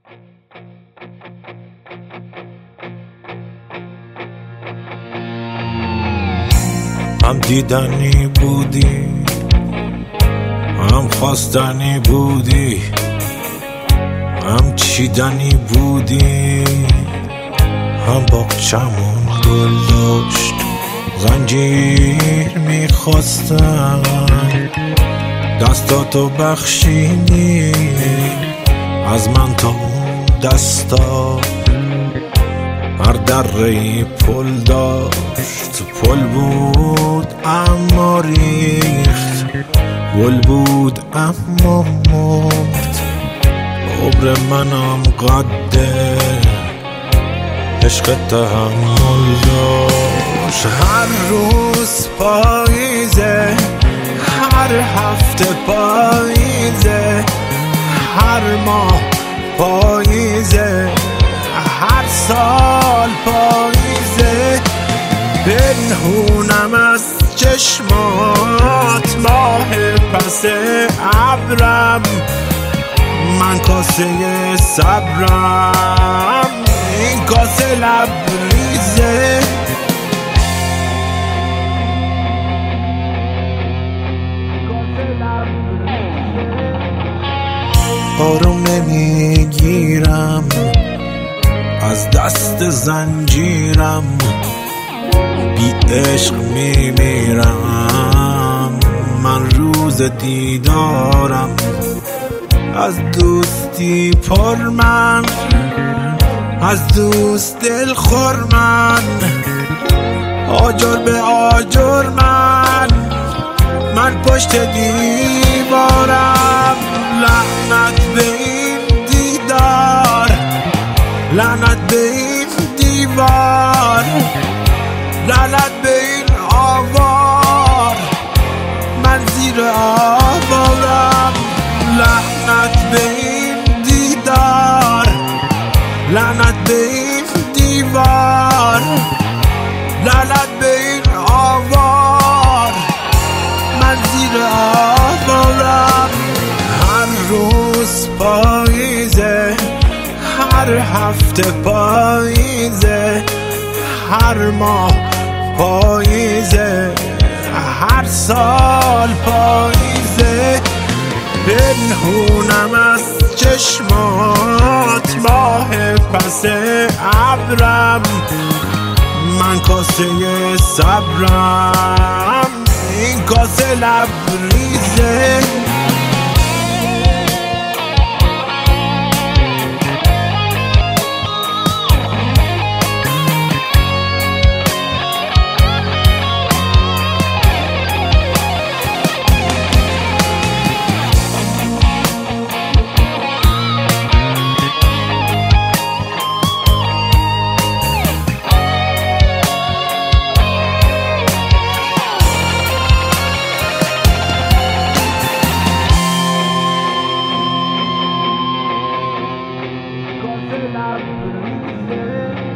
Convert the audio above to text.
هم دیدنی بودی، هم خواستنی بودی، هم چیدنی بودی، هم باغچمون گل داشت زنجیر میخواستم، دستاتو بخشیدی از من تا اون دستا. هر دره‌ای پل داشت، پل بود اما ریخت، گل بود اما مرد. عمر منم قده عشق تحمل داشت. هر روز پاییزه، هر هفته پاییزه، هر ماه پاییزه، هر سال پاییزه. پنهونم از چشمات ماه پس ابرم، من کاسه صبرم، این کاسه لبریزه. آروم نمیگیرم از دست زنجیرم، بی عشق میمیرم من روز دیدارم. از دوستی پر من، از دوست دل خور من، آجر به آجر من پشت دیوارم. لعنت به این دیدار، لعنت به این دیوار، لعنت به این آوار، من زیر آوارم. لعنت به این دیدار، لعنت به این دیوار، لعنت به این آوار، من زیر آوارم. هر روز پاییزه، هر هفته پاییزه، هر ماه پاییزه، هر سال پاییزه. پنهونم از چشمات ماه پس ابرم، من کاسه صبرم، این کاسه لبریزه. Cause